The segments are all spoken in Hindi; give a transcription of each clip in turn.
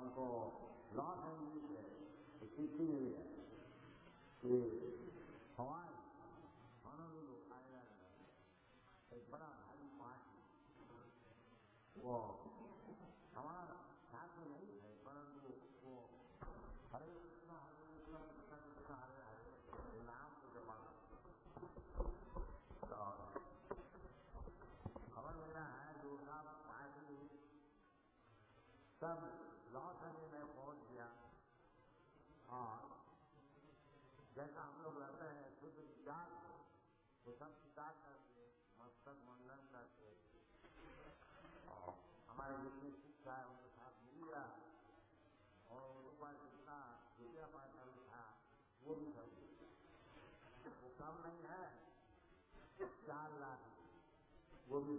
हमको लॉस एंजलिस है, चिट्ठी मिली है कि हवाई होनोलुलु आइलैंड में एक बड़ा भारी पार्टी, वो हमारा साथ में नहीं है, परंतु वो हरे कृष्ण कृष्ण कृष्ण हरे हरे नाम को जमा तो खबर मिला है जो साहब पार्टी सब लॉस एंजलिस में पहुंच गया और जैसा हम लोग रहते हैं शुद्ध विचार तो सब विचार करके मस्तक मंडन करके और हमारे जितने शिक्षा है उनके साथ मिल गया और उनके पास जितना विद्या पाठन था वो भी कर दिया। वो कम नहीं है, 4 लाख वो भी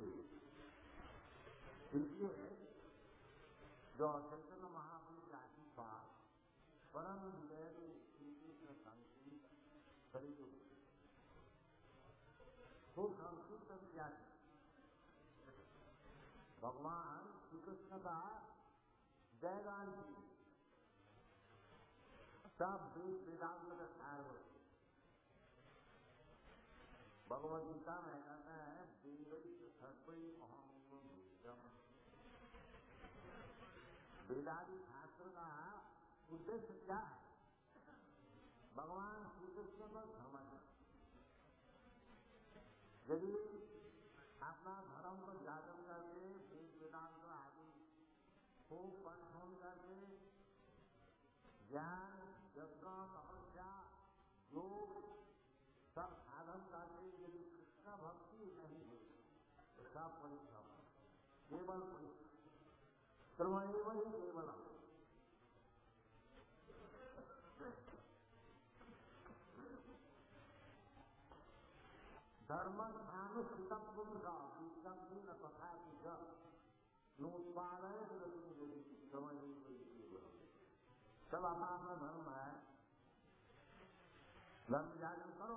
इसलिए जो चैतन्य महाप्रभु के आशीर्वाद परम विजय श्री कृष्ण संस्कृत खरीद तो संस्कृत किया भगवान श्री कृष्ण का जयगान की सब वेद वेदांत का सार हो। भगवद गीता में कहते हैं वेदादि शास्त्र का उद्देश्य क्या है? भगवान श्री कृष्ण को समझना। यदि अपना धर्म को जागरण करके वेद वेदांत आदि खूब पठन करके ज्ञान यज्ञ तपस्या योग सब साधन करके यदि कृष्ण भक्ति नहीं है तो सब परिश्रम केवल परिश्रम ही केवल धर्म स्थानुष्ठितम पुरुषा विश्वसी न तथा की नोत्पादय सब अपना अपना धर्म है, धर्म जागरण करो,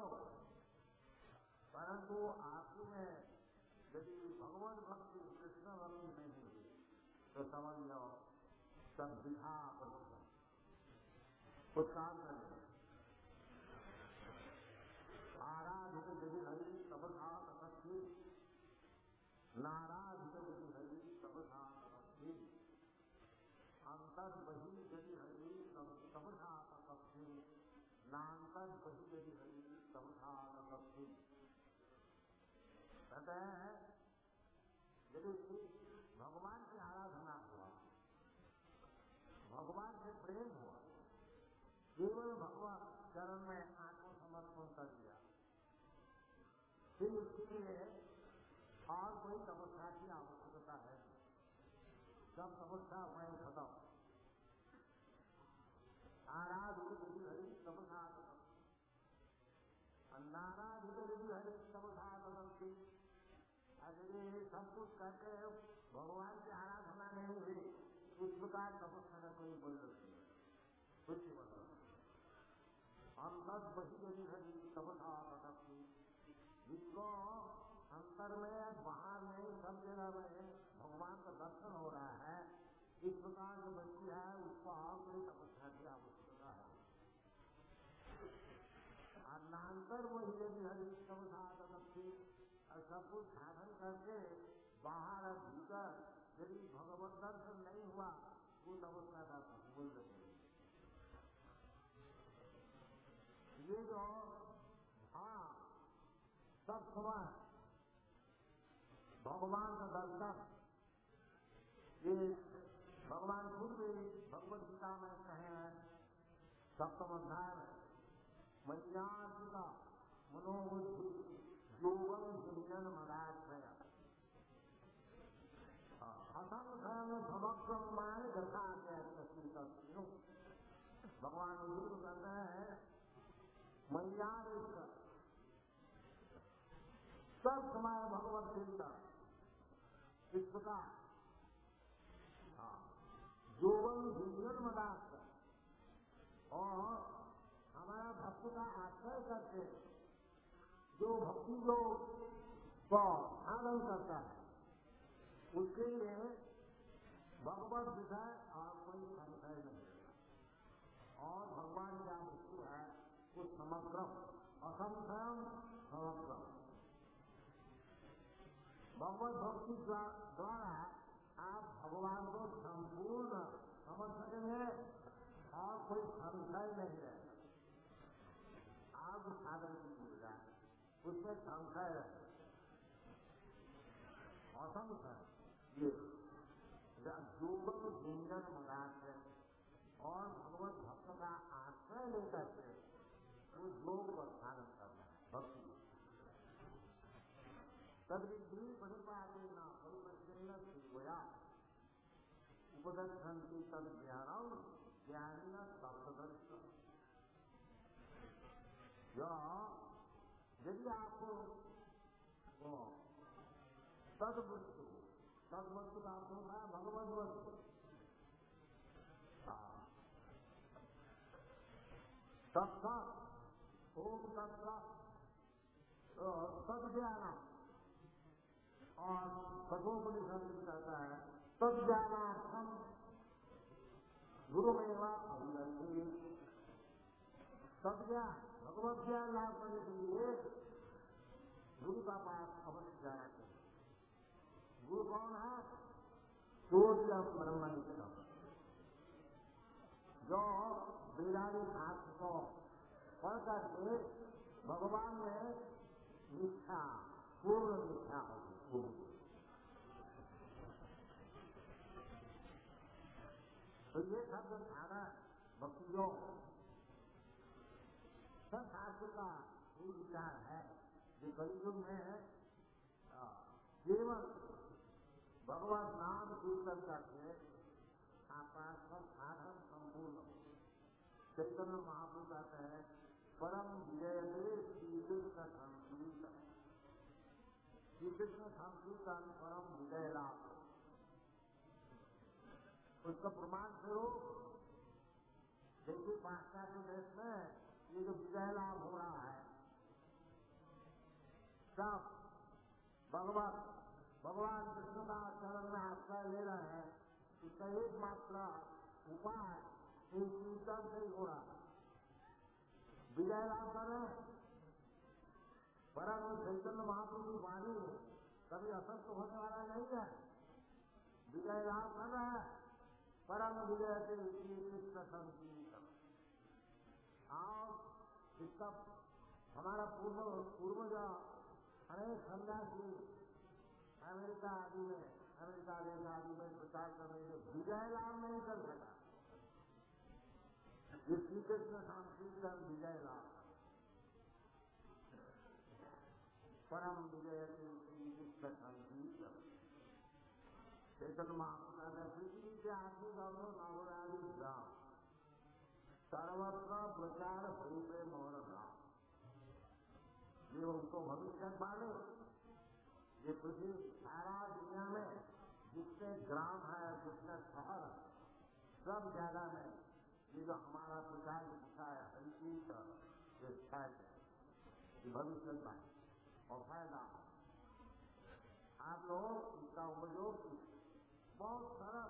परंतु आप में यदि भगवत भक्ति कृष्ण भक्ति नहीं हुई तो समझ लो सब दिखा कुछ काम करें। आराधित यदि हरि तपसा तपस्वी, नाराधित यदि हरि तपसा तपस्वी, अंतर बही यदि हरि तपसा तपस्वी, नांतर बही यदि हरि तपसा तपस्वी। कहते हैं यदि भगवान की आराधना हुआ, भगवान से प्रेम हुआ, केवल भगवान चरण में आत्मसमर्पण कर दिया, फिर उसके लिए और कोई तपस्या की आवश्यकता है? सब तपस्या मैं खत्म। आराधित यदि हरि तपसा तपस्वी, नाराधित यदि हरि तपसा तपस्वी। यदि सब कुछ करके भगवान की आराधना नहीं हुई इस प्रकार तपस्या का कोई बोल नहीं, कुछ मतलब अंतर बही यदि हरि तपसा तपस्वी। जिसको अंतर में बाहर में सब जगह में भगवान का दर्शन हो रहा है, इस प्रकार जो व्यक्ति है उसको और कोई तपस्या की आवश्यकता है। और नान्तर वही यदि हरि तपसा तपस्वी, और सब कुछ साधन करके बाहर और भीतर यदि भगवत दर्शन नहीं हुआ वो तपस्या का बोल रहे। ये जो हाँ सब समय भगवान का दर्शन, ये भगवान खुद भी भगवद गीता में कहे हैं 7वें अध्याय में, मय्यार्पिता मनोबुद्धि योगम जिंजन मदाश्रय असंख्य समक्षम माय यथा तस्वीर। भगवान बुद्ध कहते हैं मय्यार्पिता सब समय भगवत चिंतन, इस प्रकार जोगन जिंजन मदाश्रय और हमारा भक्ति का आश्रय करके जो भक्ति योग को साधन करता है उसके लिए भगवत विषय और कोई संशय नहीं रहेगा। और भगवान क्या वस्तु है वो समग्र असंशयम समग्र। भगवत भक्ति द्वारा आप भगवान को संपूर्ण समझ सकेंगे और कोई संशय नहीं रहेगा। आप साधन कीजिएगा उसमें संशय रहे असंशय ये जोगम झुंझन मगाते और भगवत भक्त का आश्रय लेकर के वो योग का साधन करना है भक्ति। तद्विधि परिपाते न परिप्रश्न शिवया उपदर्शन्ति तद ज्ञानम ज्ञानिन तत्वदर्शन। यदि आपको तद वस्तु का अर्थ होता है भगवत वस्तु। तत्व ओम तत्व तद ज्ञान और कठोपनिषद कहता है तद ज्ञानार्थम गुरुमेवा अभिगम्य। तद ज्ञान भगवत ज्ञान लाभ करने के लिए गुरु का पास अवश्य जाना चाहिए। गुरु कौन है? सूर्य ब्रह्मनिष्ठ जो वेदांत शास्त्र को पढ़ करके भगवान में निष्ठा पूर्ण निष्ठा होगी। तो ये शब्द धारा भक्ति योग सब शास्त्र का एक विचार है जो कलयुग में केवल भगवत नाम कीर्तन करके आपका सब साधन संपूर्ण। चैतन्य महाप्रभु कहते हैं परम विजय श्री कृष्ण संकीर्तन। श्री कृष्ण संकीर्तन परम विजय लाभ। उसका प्रमाण स्वरूप जैसे पाश्चात्य देश में ये जो विजय लाभ हो रहा है सब भगवान कृष्ण का चरण में आश्रय ले रहे हैं। इसका एकमात्र उपाय कीर्तन से ही हो रहा है। विजय लाभ कर रहे हैं परम चैतन्य महाप्रभु की वाणी कभी असत्य होने वाला नहीं है। विजय लाभ कर रहा है परम विजय से कृष्ण संकीर्तन। और इसका हमारा पूर्वज अनेक सन्यासी अमेरिका देश आदि में प्रचार करने के विजय लाभ नहीं कर सका। ये श्री कृष्ण संकीर्तन विजय लाभ परम विजय श्री कृष्ण संकीर्तन। चैतन्य महाप्रभु पृथ्वी के आदमी दोनों नवराजी धाम सर्वत्र प्रचार भूपे मोहर धाम। ये उनको भविष्य माने ये पृथ्वी सारा दुनिया में जितने ग्राम है जितने शहर है सब जगह में ये जो हमारा प्रचार दिखा है हरिकीत ये छात्र भविष्य माने और फायदा आप लोग इसका उपयोग बहुत सरल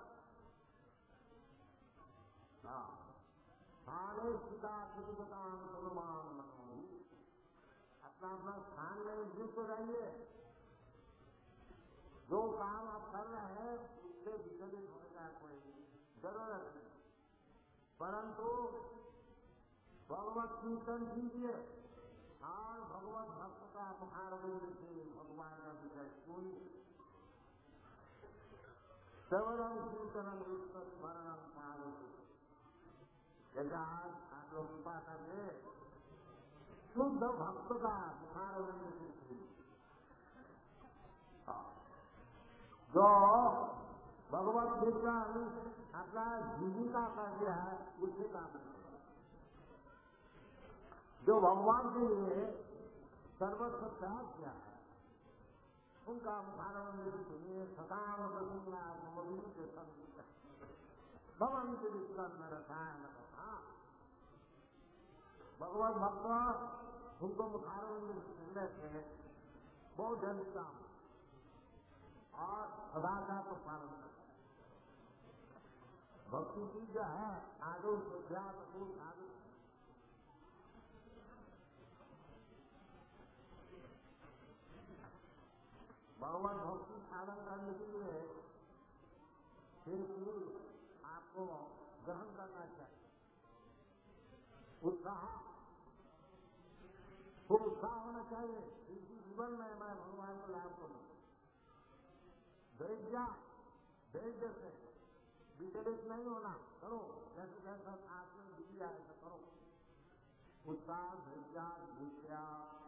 स्थाने सीता सुविधान सुनुमान अपना अपना स्थान में युक्त रहिए। जो काम आप कर रहे हैं उससे विचलित होने का कोई जरूरत नहीं, परंतु भगवत कीर्तन कीजिए और भगवत भक्त का मुखारविंद से भगवान का विषय सुनिए। केवलम कीर्तनम विष्णु स्मरणम पावती। जैसे आज आप लोग कृपा करके शुद्ध भक्त का मुखारविंद से सुनिए। जो भगवत कीर्तन अपना जीविका करके है उससे काम नहीं। जो भगवान के लिए सर्वस्व त्याग किया है उनका मुखारविंद सुनिए। सकाम प्रसन्ना के संगीत भवन के विश्राम में रसायन कथा। भगवत भक्त उनको मुखारविंद सुनने से बहुत जनता और सदा का तो पालन करता है। भक्ति की जो है आदो विद्या तो साधु भगवान भक्ति साधन करने के लिए फिर भी आपको ग्रहण करना चाहिए। उत्साह खूब उत्साह होना चाहिए। इसी जीवन में मैं भगवान को लाभ करूं। धैर्य धैर्य से विचलित नहीं होना, करो जैसे जैसा आपने दिया ऐसा करो। उत्साह धैर्य निष्ठा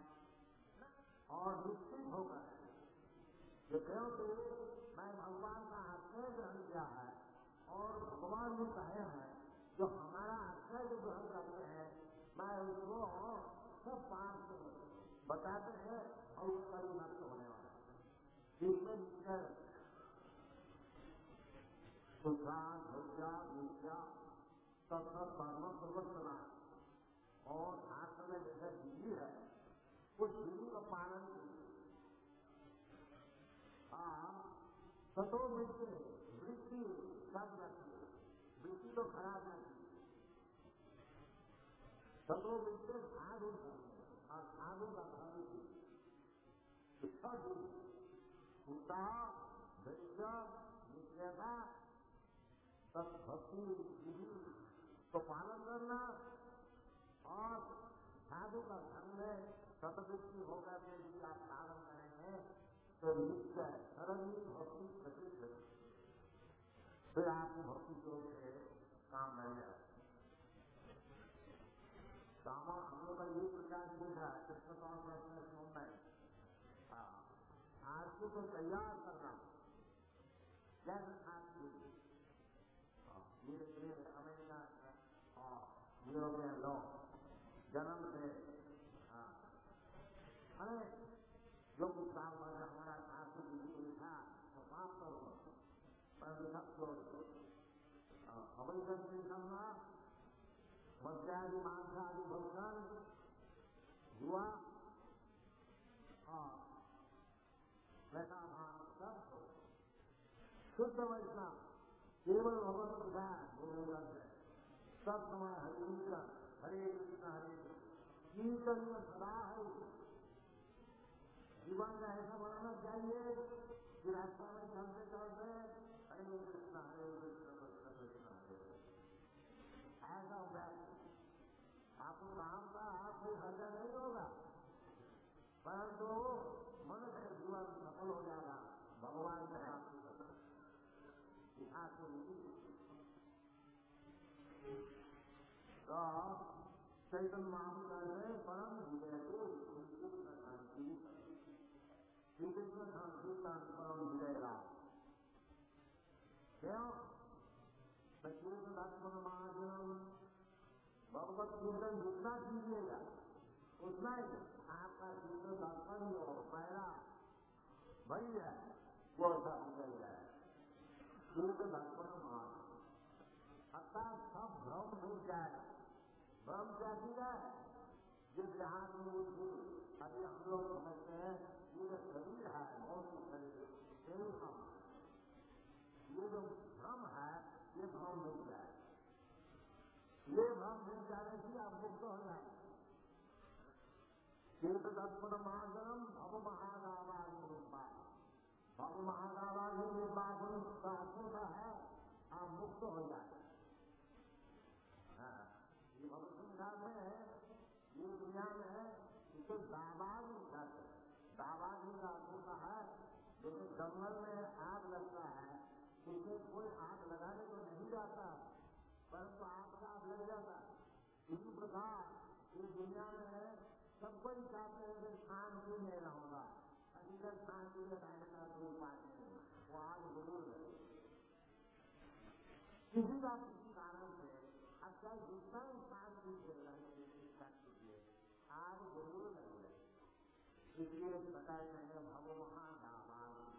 और निश्चित होकर जो क्योंकि मैं भगवान का आश्रय ग्रहण किया है और भगवान ने कहे हैं जो हमारा आश्रय जो ग्रहण करते हैं मैं उसको सब पाठ से बताते हैं और उसका भी नष्ट होने वाला है। इसमें सुधार धैर्य निष्ठा सब कर्म प्रवर्तना और शास्त्र में जैसे विधि है उस विधि का पालन कीजिए। सतो वृत्ति वृत्ति सब रखिए, वृत्ति तो खराब नहीं। सतो वृत्ति साधु और साधु का भविष्य उत्साह धैर्य निश्चयता भक्ति विधि को पालन करना और साधु का धर्म में सतवृत्ति होकर के यदि आप पालन करेंगे तो निश्चय सरली भक्ति प्रसिद्ध फिर आपको भक्ति योग से काम मिल जाए। काम हम लोग का ये प्रकार देखा कृष्ण कौन प्रश्न सुनना है। आरती को तैयार करना जैसे आरती धीरे धीरे अमेरिका और यूरोपियन लोग जन्म से अनेक जो कुछ काम कर हमारा आरती विधि था तो पाप करो परंतु सब छोड़ अवैधन से करना मध्यादि मांसादि भोजन हुआ और वैसा सब शुद्ध वैष्णव केवल भगवत विधान गोविंदन से सब समय हरे कृष्ण कीर्तन में सदा है। जीवन का ऐसा बनाना चाहिए कि रास्ता में चलते चलते हरे कृष्ण कृष्ण कृष्ण हरे ऐसा अभ्यास आपको काम का कोई खर्चा नहीं होगा परंतु मनुष्य का जीवन सफल हो जाएगा। भगवान से प्राप्ति करना तो चैतन्य महाप्रभु ने परम हृदय को शांति श्री कृष्ण शांति का परम हृदय का क्यों कीर्तन लक्ष्मण महाजन भगवत कीर्तन जितना कीजिएगा उतना ही आपका कीर्तन दर्शन ही हो पहला बन जाए वो ऐसा निकल जाए। कीर्तन लक्ष्मण महाजन अर्थात सब भ्रम मिल जाएगा। भ्रम क्या किया है जिस देहात में उठी अभी हम लोग समझते हैं ये जो शरीर है भौतिक शरीर यही हम ये जो भ्रम है ये भ्रम मिल जाए। ये भ्रम मिल जाने से आप मुक्त हो जाए। कीर्तन महाजनम भव महादावादी निर्वाचन भव महादावादी निर्वाचन का अर्थ है आप मुक्त हो जाए। ये भगवत में ये दुनिया में इसे दावाद कहते हैं। दावाद का अर्थ होता है जैसे जंगल में आग लगता है उसमें कोई आग लगाने को नहीं जाता परंतु आग का आग लग जाता है। इसी प्रकार इस दुनिया में सब कोई चाहते हैं कि शांति में रहूंगा अगर शांति में रहने का कोई उपाय नहीं वो आग जरूर है किसी का किसी कारण से अच्छा जितना शांति से शिक्षा कीजिए आग जरूर लगे। इसलिए बताए गए भव महादावादी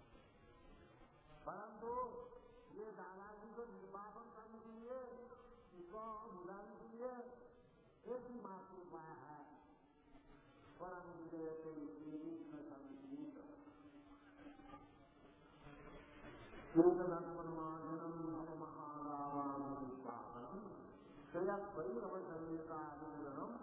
परंतु ये दादाजी को निर्वापन करने के लिए इसको बुलाने के लिए एक ही मात्र उपाय है परम विजय कृष्ण संगीत कीर्तन परमाजनम भव महादावा वचनम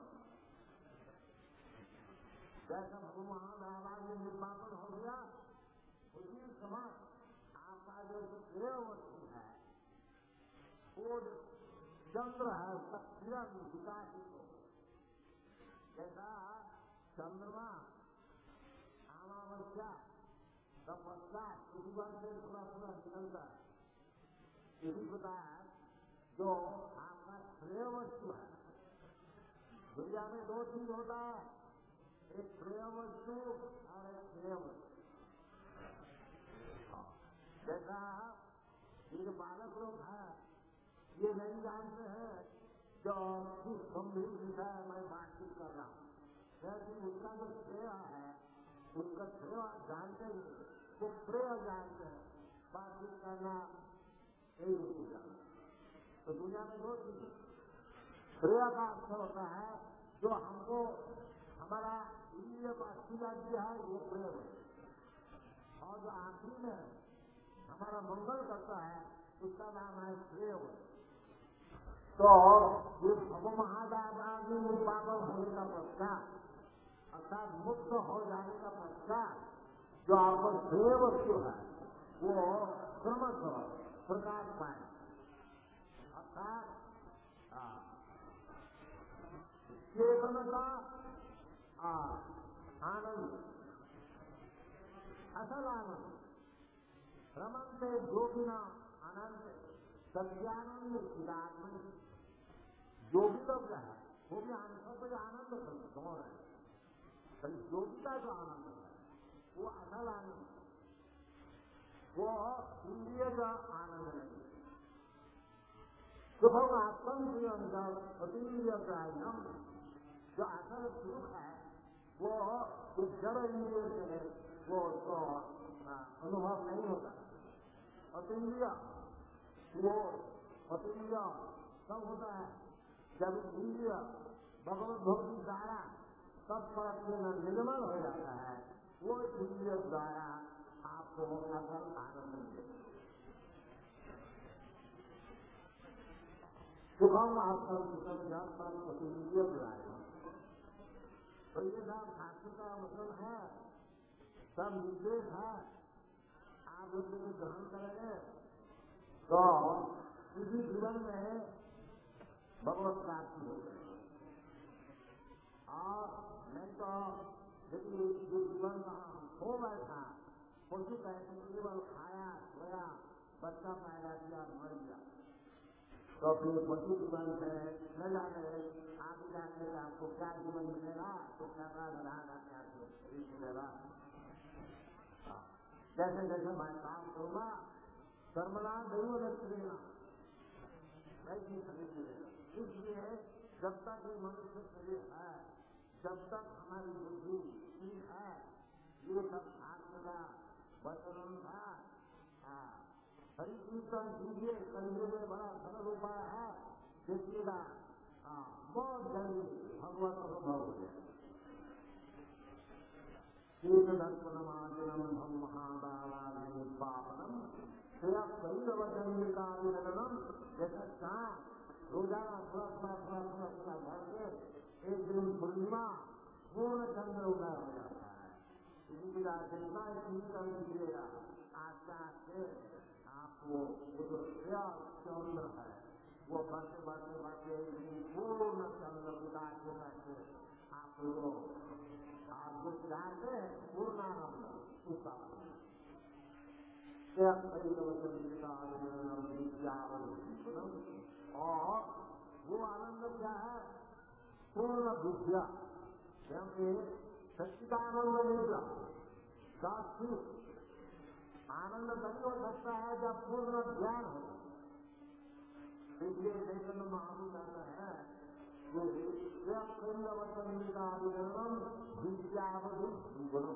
जैसा महादावा में निर्मापन हो गया उसी समय आपका जो प्रिय वस्तु है वो चंद्र है उसका किरण विकासित हो जैसा चंद्रमा अमावस्या का पश्चात उसी बार से थोड़ा थोड़ा निकलता है इसी प्रकार जो आपका प्रिय वस्तु है दुनिया में दो चीज होता है एक प्रिय वस्तु और एक प्रिय वस्तु जैसा ये जो बालक लोग हैं ये नहीं जानते हैं जो किस गंभीर विषय मैं बातचीत कर रहा हूँ लेकिन उसका जो श्रेय है उसका श्रेय जानते हैं वो प्रेय जानते हैं बातचीत करना यही उसको जानते तो दुनिया में दो चीज प्रेय का अर्थ होता है जो हमको हमारा इंद्रिय का अच्छी लगती है वो प्रेय है और जो आखिरी में हमारा मंगल करता है उसका नाम है श्रेय तो ये भव महादावादी निर्वापन होने का पश्चात अर्थात मुक्त हो जाने का पश्चात जो आपका श्रेय वस्तु है वो क्रमशः प्रकाश पाए अर्थात चेतनता आनंद असल आनंद रमनते योगिना आनंद सत्यानंद चिदात्मन योगी लोग है वो भी सब आनंद कौन है योगिता जो आनंद है वो असल आनंद वो इंद्रिय का आनंद नहीं सुखम आत्म के अंदर अतीन्द्रिय प्रायम जो असल सुख है वो कुछ जड़ इंद्रिय से वो तो अनुभव नहीं होता अतीन्द्रिय वो अतीन्द्रिय कब होता है जब इंद्रिय भगवत भक्ति द्वारा तत्पर निर्मल हो जाता है वो इंद्रिय द्वारा आपको असल आनंद मिलेगा सुखम आपका इंद्रिय द्वारा तो ये सब शास्त्र का मतलब है सब निर्देश है आप लोग यदि ग्रहण करेंगे तो इसी जीवन में भगवत प्राप्ति हो जाएगी और नहीं तो यदि जो जीवन हो बैठा पशु कहते केवल खाया सोया बच्चा पैदा किया मर गया तो फिर पशु जीवन से न जाने आगे जाके आपको क्या जीवन मिलेगा तो क्या रहेगा क्या मिलेगा जैसे जैसे मैं काम करूंगा कर्मणा दैव लक्ष्मीना ऐसी शरीर मिलेगा इसलिए जब तक ये मनुष्य शरीर है जब तक हमारी बुद्धि ठीक है ये सब शास्त्र का वचन था हरि कीर्तन कीजिए कलयुग में बड़ा सरल उपाय है देखिएगा बहुत जल्दी भगवत अनुभव हो जाए कीर्तनमाचनम भव महादावादि पापनम शरीरवचनिकाविदनम जैसे चाँद रोजाना थोड़ा भर के एक दिन पूर्णिमा पूर्ण चंद्र उदय हो जाता है इसी प्रकार से इतना कीर्तन कीजिएगा आस्ते आस्ते आपको वो जो चंद्र है वो बढ़ते बढ़ते बढ़ते पूर्ण चंद्र विकास हो करके आपको आपको चाहते हैं पूर्णानंद उसका और वो आनंद क्या है पूर्ण विद्या क्योंकि सच्चिदानंद निद्रा साक्षी आनंद तभी हो सकता है जब पूर्ण ज्ञान हो इसलिए चैतन्य महाप्रभु कहते हैं वचनिकाविदनम विद्यावधि गुणम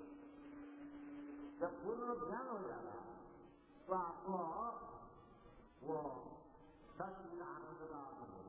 जब पूर्ण ज्ञान हो जाएगा तो आपको वो सच्चिद आनंद का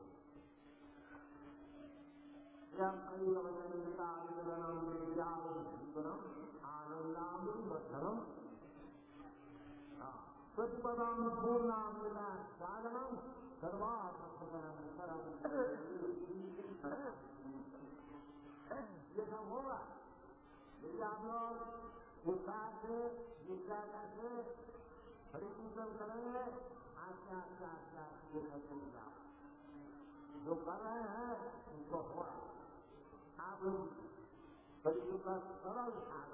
वचनिकाविदनम विद्यावधि गुणम आनंदामृतम प्रतिपदाम पूर्णामृता स्वागतम ये सब होगा यदि आप लोग उत्साह से निष्ठा करके हरिकीर्तन करेंगे। आस्ते आस्ते आस्ते आस्ते ये सब हो जाओ। जो कर रहे हैं उनको हो रहा। आप लोग हरिकीर्तन सरल साधन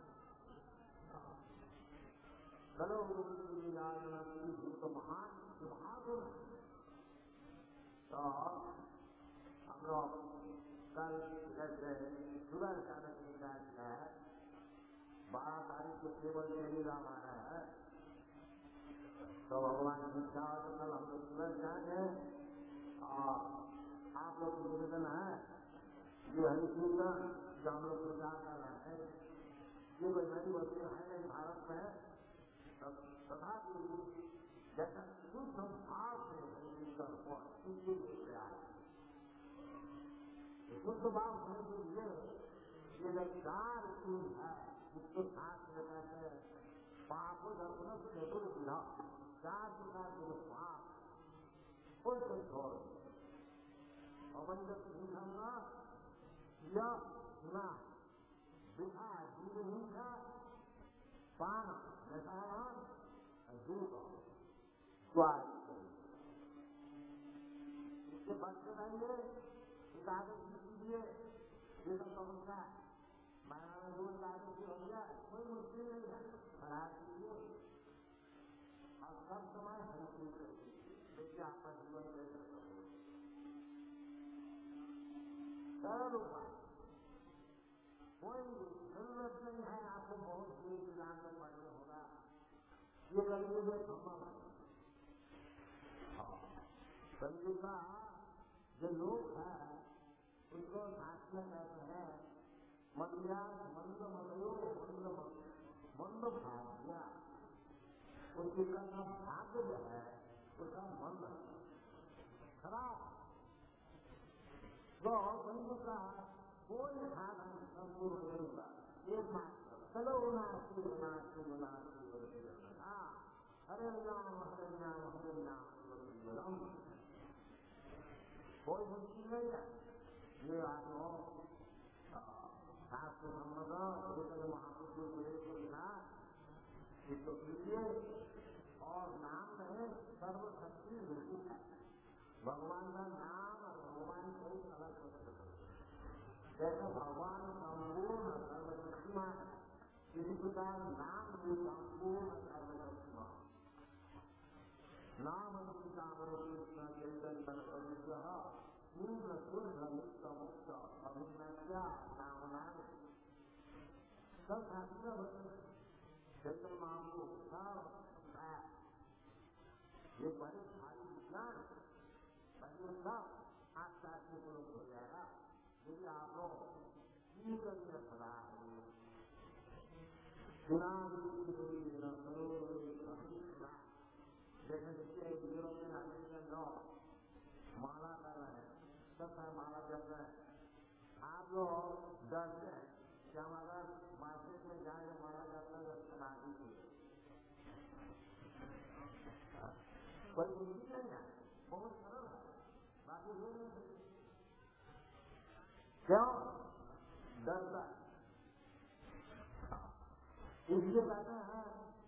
चलो तो महान विभाग। तो हम लोग कल जैसे सुबह जाने की बात है 12 तारीख को केवल टेलीग्राम आ रहा है। तो भगवान की इच्छा हो तो कल हम लोग सुबह जाएंगे। और आप लोग को निवेदन है ये हरिकीर्तन जो हम लोग प्रचार कर रहे हैं ये कोई नई वस्तु है नहीं भारत में। तथापि जैसा शुद्ध भाव से हरिकीर्तन हो इसके लिए आए। शुद्ध भाव होने के लिए ये जो 4 चीज है जिसके साथ में कहते हैं पापों दर्शन चतुर विधा 4 प्रकार के पाप उनको छोड़ अवैध हिंसा या गुना विधा जीव हिंसा पान नशाना दूध स्वास्थ्य इसके बच्चे रहेंगे एकादशी कीजिए। ये सब समस्या महीना में 2 एकादशी हो गया कोई मुश्किल नहीं है। फलाहार कीजिए और सब समय हरिकीर्तन देखिए आपका जीवन कैसे सरल उपाय। कोई जरूरत नहीं है आपको बहुत दूर विधान में पढ़ना होगा। ये करिए संभव है। संगीत का जो लोग है उनको शास्त्र कहते हैं मंदिरा मंद मनो मंद भाग्या। उनकी का भाग्य जो है उसका मंद खराब। तो संगीत का कोई साधन संपूर्ण नहीं होगा। एक मात्र चलो उनासी उनासी उनासी हरे नाम हरे नाम हरे नाम कोई मुश्किल नहीं है। ये आप लोग शास्त्र सम्मत एक महापुरुषों को एक लिखा इसको कीजिए। और नाम में सर्वशक्ति होती है। भगवान का नाम और भगवान कोई अलग होते हैं। जैसे भगवान संपूर्ण सर्वशक्तिमान इसी प्रकार नाम भी संपूर्ण सर्वशक्तिमान। नाम कृष्ण चैतन्य पवित्र पूर्ण शुद्ध मुक्त मुक्त अभिनव्या नामना सब शास्त्र चैतन्य महाप्रभु सब ये बड़े भारी विज्ञान पहले सब आस्था से उपलब्ध हो जाएगा। यदि आप लोग सदा जैसे देखिए यूरोप में अमेरिकन लोग माला कर रहे हैं सब माला जप रहे हैं। आप लोग डरते हैं कि हम अगर मार्केट में जाएंगे माला करते हैं सदा कोई मुश्किल नहीं है। बहुत सरल है। बाकी ये नहीं क्यों डरता है। इसलिए कहते हैं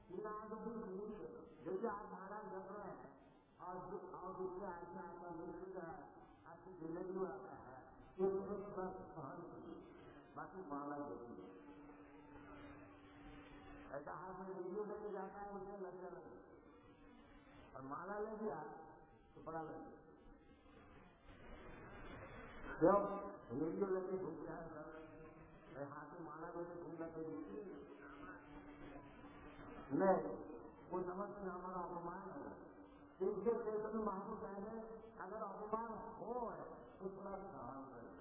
जैसे आप माला जप रहे हैं और दूसरे आदमी आपका मित्र है आपकी जिंदगी में आता है ये सहन कीजिए। बाकी माला जपिए। ऐसा हाथ में वीडियो लेके जाता है उसे लग जाना और माला ले गया तो बड़ा लग गया। क्यों वीडियो लेके घूम रहा है सर हाथ में माला लेके घूमना कोई मुश्किल नहीं। वो समझते हमारा अपमान है। इसके चैतन्य महाप्रभु कहने अगर अपमान हो तो थोड़ा सहन करें।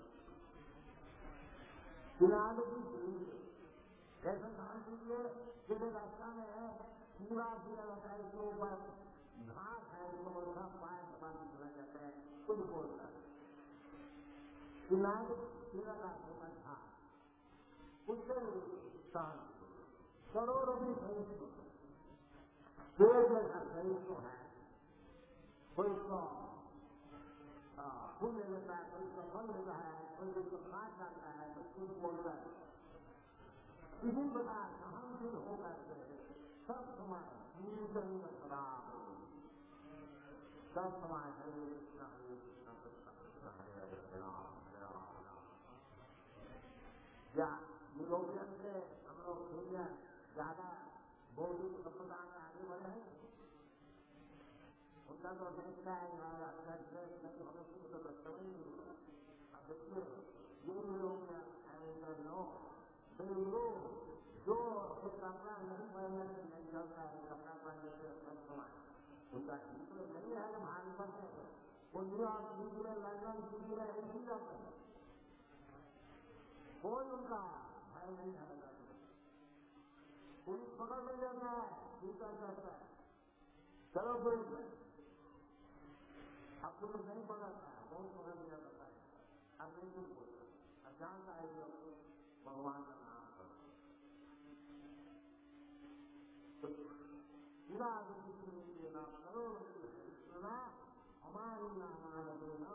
फिलहाल की चीज कैसे सहन कीजिए। जैसे रास्ता में है पूरा दिया जाता है इसके ऊपर घास है इसको बोलता पाए पानी चला जाता है कुछ बोलता है फिलहाल तेरा का होता घास उससे सहन करोड़ों भी सही पेड़ जैसा शरीर तो है कोई फूल ले लेता है, कोई उसका फल लेता है, कोई उसको काट डालता है, कोई कुछ बोलता है। इसी प्रकार सहनशील होकर के सब समय कीर्तन खराब हो, सब समय हरे कृष्ण कृष्ण कृष्ण हरे हरे राम राम राम। या यूरोपियन से हम लोग दुनिया ज्यादा बौद्धिक सभ्यता में आगे बढ़े हैं, उनका तो देखता है तो बच्चों ही नहीं हुआ। अब देखिए ये लोग जो एक कपड़ा नहीं पहनने से नहीं चलता है, कपड़ा पहनने से सब समय उनका हिंदू नहीं है कि भारत में वो न्यूयॉर्क सिटी में, लंदन सिटी में ऐसी जाते हैं, कोई उनका भय नहीं है। पुलिस पकड़ ले जाता है, स्वीकार करता है, चलो पुलिस अब पुलिस नहीं पकड़ता है, बहुत पकड़ लिया करता है, अब नहीं कुछ बोलता, अब जानता है कि भगवान का नाम करो। पूरा नाम करो, हमारी नामान देना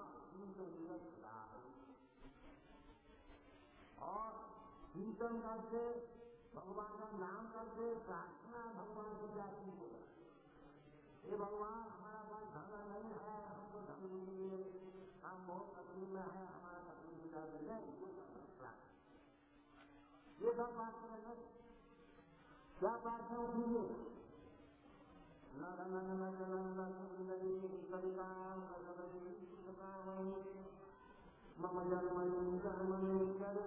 और कीर्तन करके भगवान का नाम करके प्रार्थना भगवान की जाती होगा। ये भगवान हमारा पास धन नहीं है, हमको धन दीजिए, हम बहुत तकलीफ में है, हमारा तकलीफ मिटा दीजिए, ये सब प्रार्थना नहीं। क्या प्रार्थना कीजिए? मम जन्मनि जन्मनि करे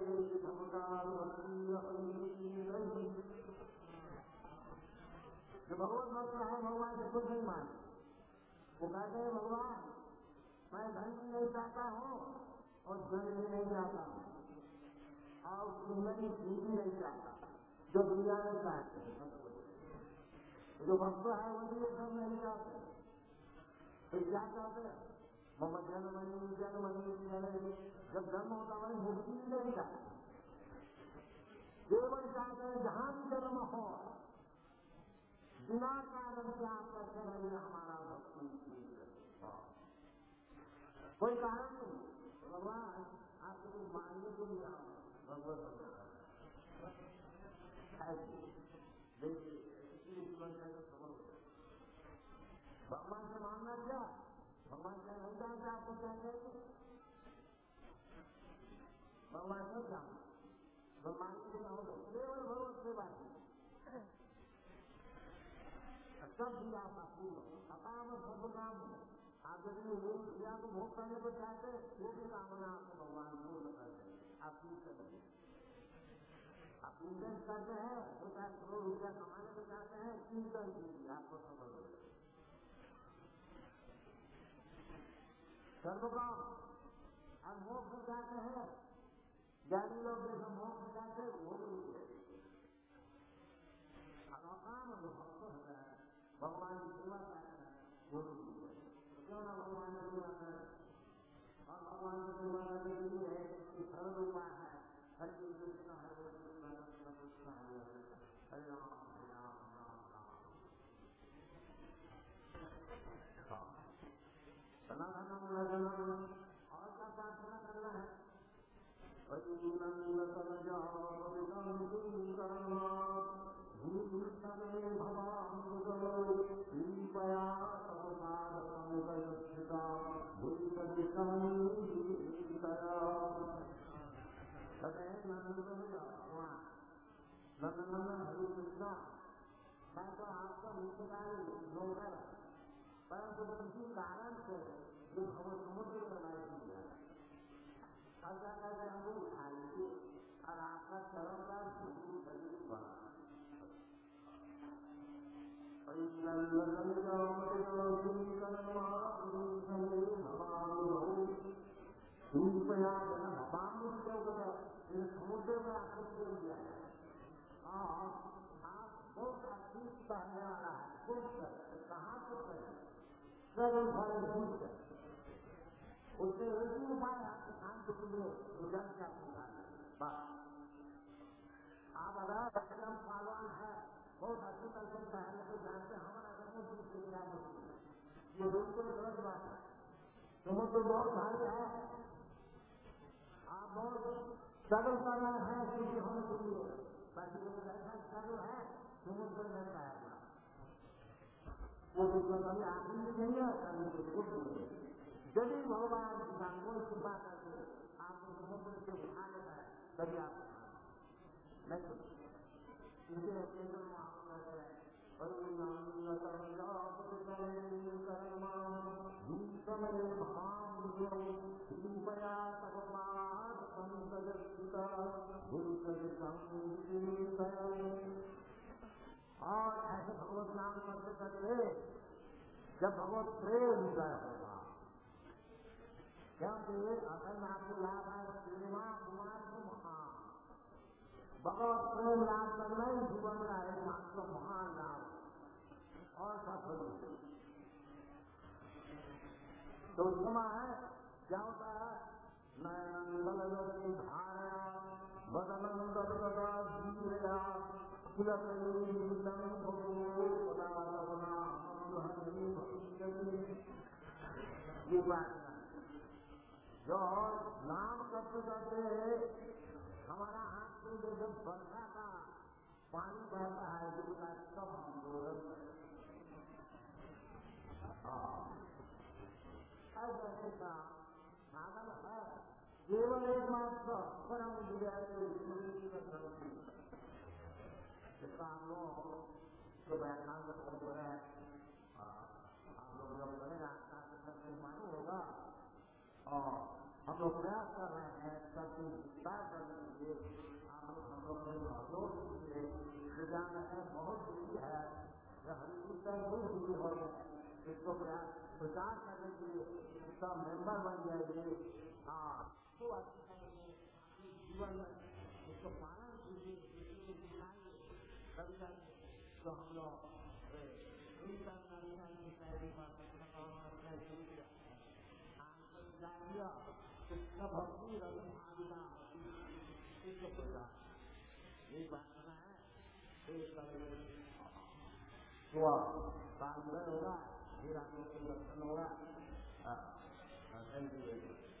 जो भगवत भक्त है भगवान से कुछ नहीं माने, वो कहते हैं भगवान मैं धन भी नहीं चाहता हूँ और जन भी नहीं चाहता हूँ और सुंदरी भी नहीं चाहता, जो दुनिया में चाहते हैं। जो भक्त है वो भी सब नहीं चाहते, तो क्या चाहते हैं? मम जन्मनि जन्मनि जन्मनि, जब जन्म होता है मुक्ति नहीं चाहते, केवल चाहते हैं जहां भी जन्म हो बिना कारण से आप करते रहिए हमारा भक्ति। कोई कारण नहीं, भगवान आपको कुछ मांगने को नहीं रहा भगवत भगवान से मांगना क्या? भगवान क्या नहीं जानते आपको क्या चाहिए? भगवान नहीं जानते, भगवान की ना हो केवल भगवत सेवा की सब भी आपका पूर्ण अकाम सब काम हो। आप यदि वो क्रिया को भोग करने को चाहते वो भी कामना आपको भगवान पूर्ण करते हैं। आप कीर्तन करते हैं, 2-4 करोड़ रुपया कमाने को चाहते हैं, कीर्तन कीजिए, आपको समझ लो सर्वकाम। और मोक्ष चाहते हैं, ज्ञानी लोग जैसे मोक्ष चाहते वो भी अकाम जो भक्त है भगवान की सेवा करते हैं वो भी क्यों ना भगवान की सेवा करें। और भगवान की सेवा करने के लिए सरल उपाय है हरे कृष्ण हरे कृष्ण कृष्ण कृष्ण हरे हरे हरे राम राम राम। और क्या प्रार्थना करना है? मैं तो आपका निष्ठकारी नौकर, परंतु किसी कारण से जो भगवत समुद्र में बनाई हुई है ऐसा करके हमको उठा लीजिए और आपका चरण का शरीर बना समुद्र में आपको छोड़ दिया है और आप बहुत अतीत पहने वाला है कहाँ से उससे एक ही उपाय आपके काम के लिए जल का बस। आप अगर एकदम पालवान है बहुत अच्छी तरह से पहले को जानते हमारा ये बिल्कुल गलत बात है। तुम तो बहुत भारी है, आप बहुत स्ट्रगल कर रहे हैं खुशी होने के लिए, बाकी लोग ऐसा स्ट्रगल है समुद्र में रहता है अपना, वो दूसरा कभी आखिर में नहीं है, कभी कुछ नहीं। यदि भगवान का कोई कृपा करके आपको समुद्र से उठा लेता है तभी आप नहीं कुछ इसे केंद्र में आप कहते हैं और ऐसे भगवत नाम करते करते जब भगवत प्रेम उदय होगा, क्योंकि असल में आपको लाभ है प्रेमा कुमार को महान, भगवत प्रेम लाभ करना ही जीवन का एकमात्र महान लाभ और सफल। तो समय है क्या होता है, नयनंदलती धारया वदनंदलता जीवया ये बात जो नाम करते करते हमारा हाथ से जब वर्षा का पानी बहता है तब हम दोलन ऐसे का साधन है केवल एकमात्र परम जिसका हम लोग जो व्याख्यान करते हैं आप लोग जब करेगा सबसे मालूम होगा और हम लोग प्रयास कर रहे हैं सबको विस्तार करने के लिए। आप लोग हम लोग सहयोग कीजिए, विज्ञान है बहुत दूरी है, हरिकृष्ण बहुत दूरी हो गए, इसको प्रयास प्रचार करने के लिए इसका मेंबर बन जाइए। हाँ तो अच्छी करेंगे जीवन में इसको पालन कीजिए, कभी तो हम लोग इंटरनेशनल की तैयारी कृष्ण भक्ति रघुभाविता इसको प्रचार ये बात करना है। होगा फिर आपको दर्शन होगा।